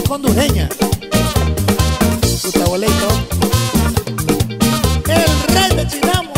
música hondureña. Gustavo Leito, el rey de Chinamo.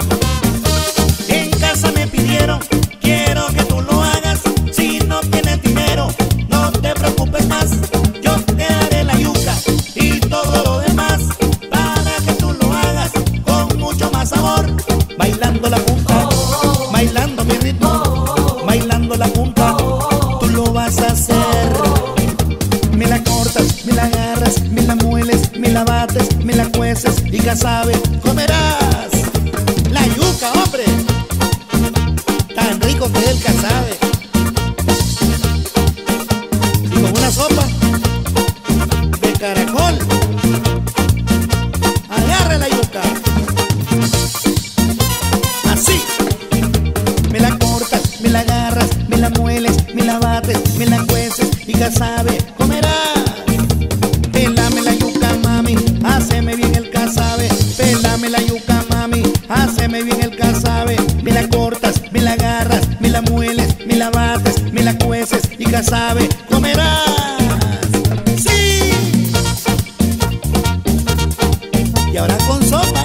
En casa me pidieron, quiero que tú lo hagas. Si no tienes dinero, no te preocupes más. Yo te haré la yuca y todo lo demás para que tú lo hagas con mucho más sabor. Bailando la punta, bailando mi ritmo, bailando la punta, tú lo vas a hacer. Me la cortas, me la agarras, me la mueles, me la bates, me la cueces y ya sabes, comerás la yuca, hombre. Tan rico que es el casabe. Y con una sopa de caracol, agarre la yuca. Así. Me la cortas, me la agarras, me la mueles, me la bates, me la cueces y ya sabes, comerás. Pélame la yuca, mami, háceme bien el casabe. Pélame la yuca, mami, háceme bien el casabe. Me la cortas, me la agarras, me la mueles, me la bates, me la cueces y ya sabes, comerás. ¡Sí! Y ahora con sopa.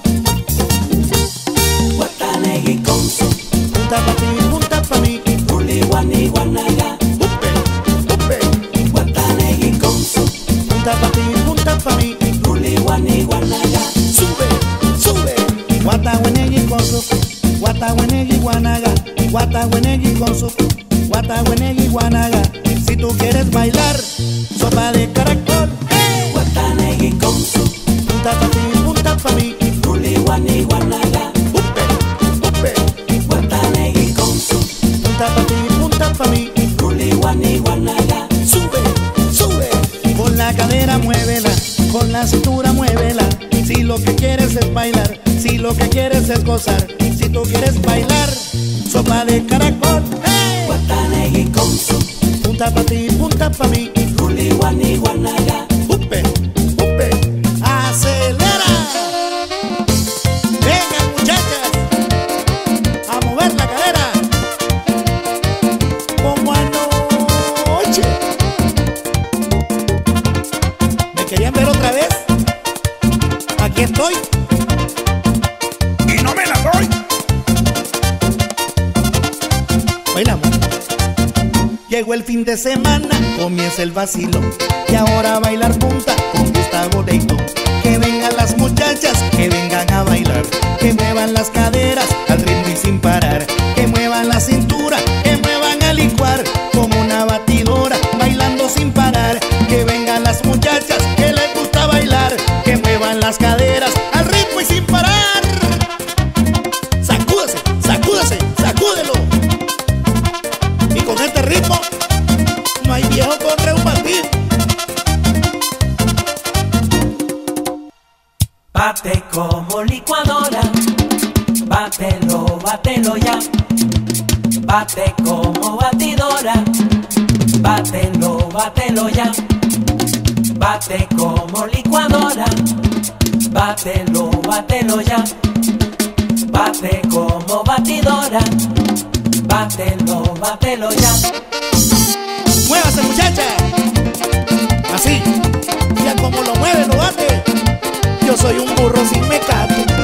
Guatanegui con su Punta pa' ti, punta pa' mí. Ruli Guani Guanaga. Upe, upe. Guatanegui con su Punta pa' ti, punta pa' mí. Ruli Guani Guanaga. Sube, sube. Guatahuenegui con su Guatahuenegui Guanaga. Guatahuenegui con su Guatahuenegui Guanaga. Si tú quieres bailar sopa de caracol, ¡hey! Guatanegui con su Punta pa' ti, punta pa' mí. Ruli Guani Guanaga. Upe, upe. Guatanegui con su Punta pa' ti, punta pa' mí. Ruli Guani Guanaga. Sube, sube. Con la cadera muévela, con la cintura muévela. Si lo que quieres es bailar, si lo que quieres es gozar, si tú quieres bailar sopa de caracol, ¡hey! Guatanegui con su Punta pa' ti, punta pa' mí. Ruli Guani Guanaga. Upe, upe. Acelera. Vengan muchachas a mover la cadera como anoche. ¿Me querían ver otra vez? Aquí estoy y no me la doy. Bailamos. Llegó el fin de semana, comienza el vacilo y ahora a bailar punta con Gustavo Leito. Que vengan las muchachas, que vengan a bailar, que muevan las caderas al ritmo y sin parar, que muevan la cintura, que muevan a licuar como una batidora, bailando sin parar. Que vengan las muchachas que les gusta bailar, que muevan las caderas al ritmo y sin parar. Sacúdese, sacúdese, sacúdelo. Y con este ritmo no hay viejo con reumatismo. Bate como licuadora, bátelo, bátelo ya. Bate como batidora, bátelo, bátelo ya. Bate como licuadora, bátelo, bátelo ya. Bate como batidora, bátelo, bátelo ya. Muévase muchacha, así, ya como lo mueve lo bate. Yo soy un burro sin mecate.